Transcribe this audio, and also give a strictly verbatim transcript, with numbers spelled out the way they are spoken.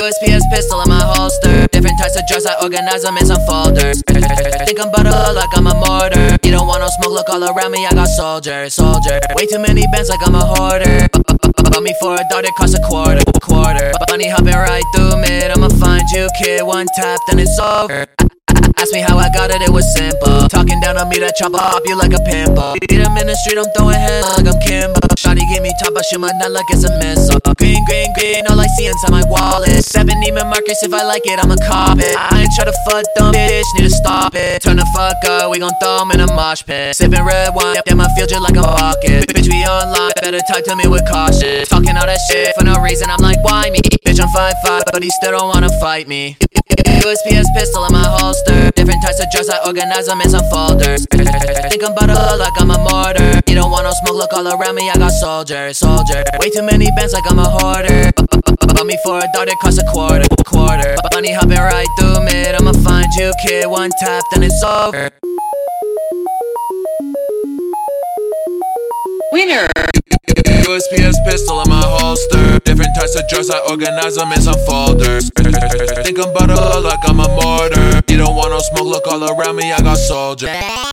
U S P S pistol in my holster. Different types of drugs, I organize them in some folders. Think I'm about to look like I'm a mortar. You don't want no smoke, look all around me, I got soldiers, soldier. Way too many bands like I'm a hoarder. Bought me for a dart, it cost a quarter, quarter. Money hopping right through mid, I'ma find you, kid. One tap, then it's over. Ask me how I got it, it was simple. Talking down on me, that chopper off you like a pimple. Beat him in the street, I'm throwing hands like I'm Kimbo. Shawty give me top, I shoot my nut like it's a missile. Green, green, green, all I see inside my wallet. Seven Neiman Marcus, if I like it, I'ma cop it. I ain't try to fuck dumb bitch, need to stop it. Turn the fuck up, we gon' throw him in a mosh pit. Sippin' red wine, damn I feel just like a pocket. Bitch, we online, better talk to me with caution. Talking all that shit for no reason, I'm like, why me? Bitch, I'm five five, but he still don't wanna fight me. U S P S pistol in my holster. Different types of drugs, I organize them in some folders. Think I'm about to look like I'm a mortar. You don't want no smoke, look all around me, I got soldiers, soldier. Way too many bands like I'm a hoarder. Bought me for a dart, it cost a quarter, quarter. Money hopping right through mid, I'ma find you, kid. One tap, then it's over. Winner. U S P S pistol in my holster. Different types of drugs, I organize them in some folders. Think I'm about to look like I'm a mortar. You don't want no smoke, look all around me, I got soldier.